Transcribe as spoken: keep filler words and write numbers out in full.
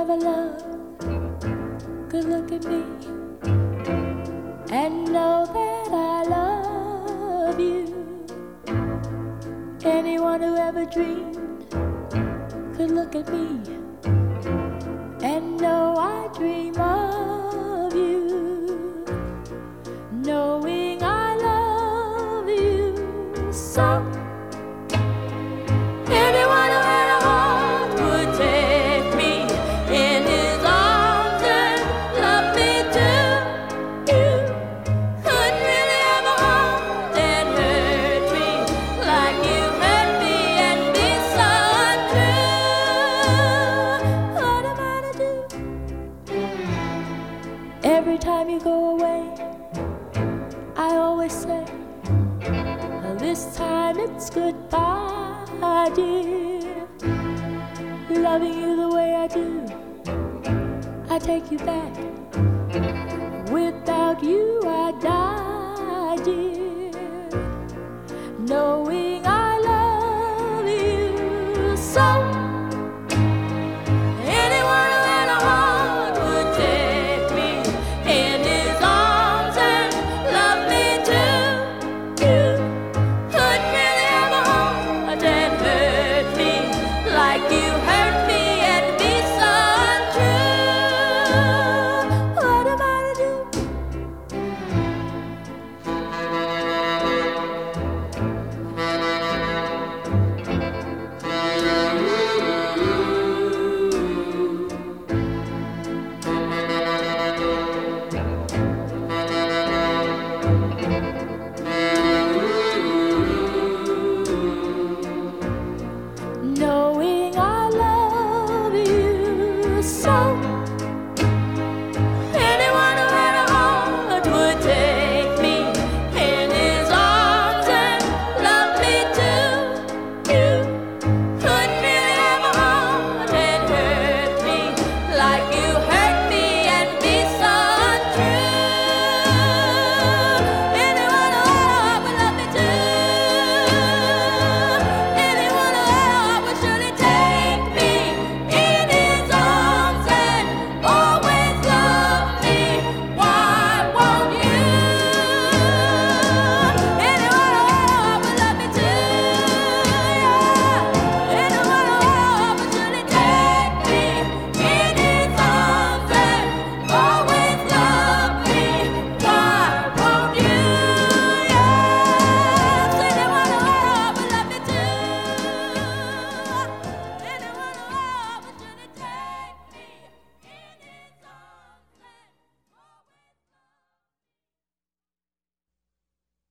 ever loved could look at me and know that I love you. Anyone who ever dreamed could look at me and know I dream of you, knowing I love you so. Anyone who had a heart would take me in his arms and love me too. You couldn't really have a heart and hurt me like you hurt me and be so untrue. What am I to do? Every time you go away, I always say, well, this time it's goodbye, dear. Loving you the way I do, I take you back. Without you I die, dear. Knowing I love you so.